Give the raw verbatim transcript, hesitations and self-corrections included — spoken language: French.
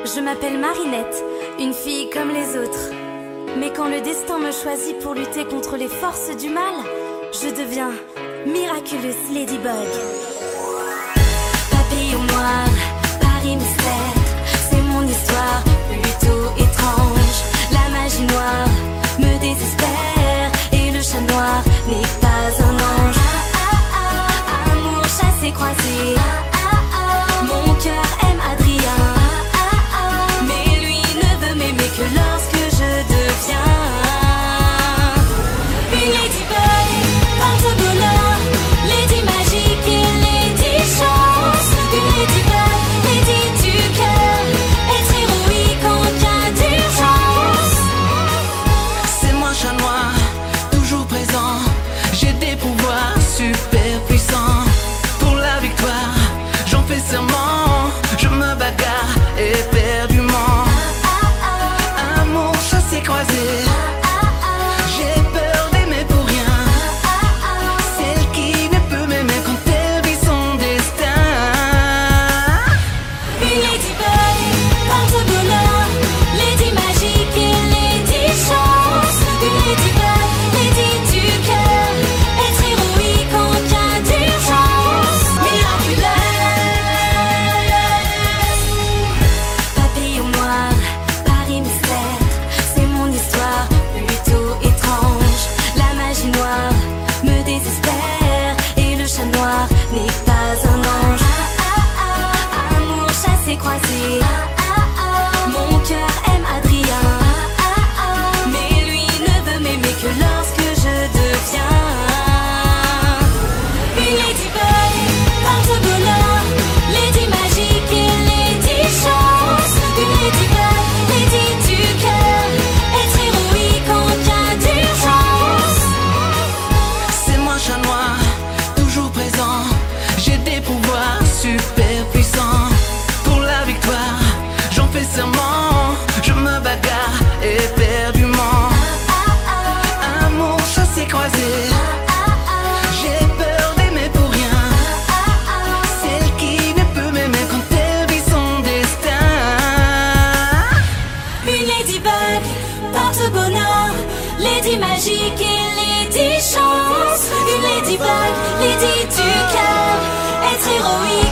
Je m'appelle Marinette, une fille comme les autres. Mais quand le destin me choisit pour lutter contre les forces du mal, je deviens Miraculous Ladybug. Papillon noir, Paris mystère, c'est mon histoire plutôt étrange. La magie noire me désespère et le chat noir n'est pas un ange. Ah, ah, ah, amour chassé croisé, ah, ah, ah, mon cœur aime Adrien, ah, ah, ah, mais lui ne veut m'aimer que lorsque je deviens une ladybug, porte bonheur, lady magique et lady chance. Une ladybug, lady du cœur, être héroïque en cas d'urgence. C'est moi chat noir, toujours présent. J'ai des pouvoirs super puissants. Pour la victoire, j'en fais serment. Je me bagarre éperdument. Amour chassé croisé, j'ai peur d'aimer pour rien. Celle qui ne peut m'aimer quand elle vit son destin. Une ladybug, porte bonheur, lady magique et lady chance. Une ladybug, lady du cœur, être héroïque en cas d'urgence. Miraculeuse. Papillon noir, Paris mystère, c'est mon histoire plutôt étrange. La magie noire me désespère et le chat noir n'est pas un ange. Ah, ah, ah, amour chassé croisé, ah, ah, ah, mon cœur aime Adrien, ah, ah, ah, mais lui ne veut m'aimer que lorsque je deviens une ladybug, porte bonheur, lady magique et lady chance. Une ladybug, lady du cœur, être héroïque en cas d'urgence. C'est moi chat noir, toujours présent. J'ai des pouvoirs super puissants. Pour la victoire, j'en fais serment. Je me bagarre éperdument. Amour chassé croisé, j'ai peur d'aimer pour rien. Celle qui ne peut m'aimer quand elle vit son destin. Une ladybug, porte bonheur, lady magique et lady chance. Une ladybug, lady du cœur, être héroïque